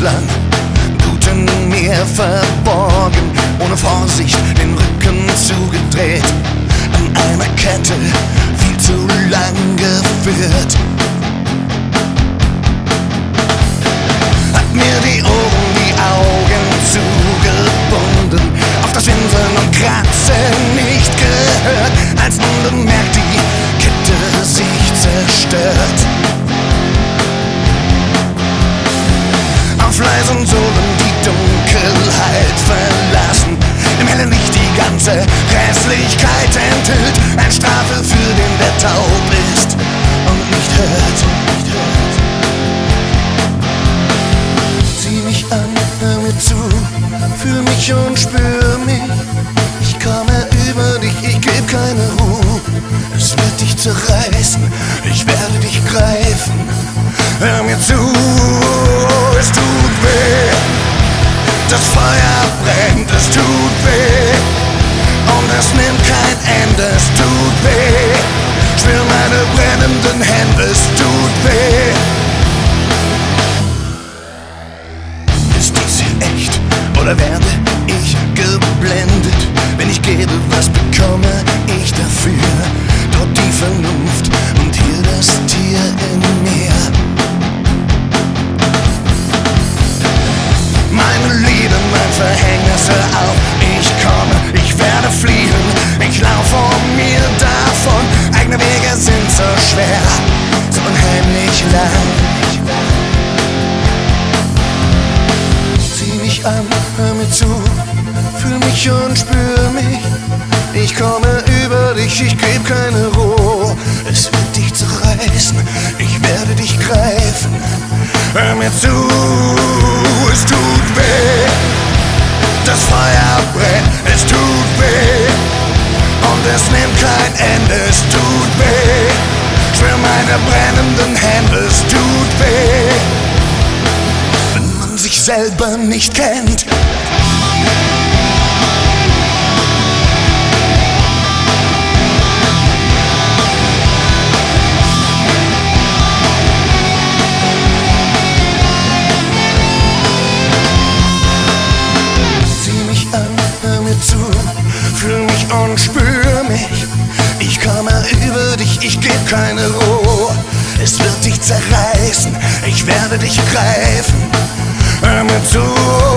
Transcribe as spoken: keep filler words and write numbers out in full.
lebenslang Blut in mir verborgen, ohne Vorsicht den Rücken zugedreht, an einer Kette viel zu lang geführt. Hat mir die Ohren, die Augen zugebunden, auf das Winseln und Kratzen nicht gehört, als nun bemerkt die Kette sich zerstört. Auf leisen Sohlen die Dunkelheit verlassen, im hellen Licht die ganze Hässlichkeit enthüllt, als Strafe für den, der taub ist und nicht hört. Sieh mich an, hör mir zu, fühl mich und spür mich. Ich komme über dich, ich geb keine Ruhe. Es wird dich zerreißen, ich werde dich greifen. Hör mir zu, es tut weh. Das Feuer brennt, es tut weh. Und es nimmt kein Ende, es tut weh. Spür meine brennenden Hände, es tut weh. Ist dies hier echt oder werde ich geblendet? Wenn ich gebe, was bekomme ich dafür? Dort die Vernunft und hier das Tier in mir. Meine Liebe, mein Verhängnis, hör auf, ich komme, ich werde fliehen, ich lauf vor mir davon, eigene Wege sind so schwer, so unheimlich lang. Sieh mich an, hör mir zu, fühl mich und spür mich, ich komme über dich, ich geb keine Ruhe, es wird dich zerreißen, ich werde dich greifen, hör mir zu, es tut weh, das Feuer brennt, es tut weh, und es nimmt kein Ende, es tut weh, spür meine brennenden Hände, es tut weh, wenn man sich selber nicht kennt. Fühl mich und spür mich, ich komme über dich, ich geb keine Ruhe. Es wird dich zerreißen, ich werde dich greifen, hör mir zu.